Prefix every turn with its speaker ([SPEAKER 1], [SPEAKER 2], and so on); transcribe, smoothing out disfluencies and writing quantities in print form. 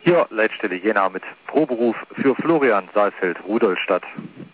[SPEAKER 1] Ja, Leitstelle Jena mit Proberuf für Florian Saalfeld, Rudolstadt.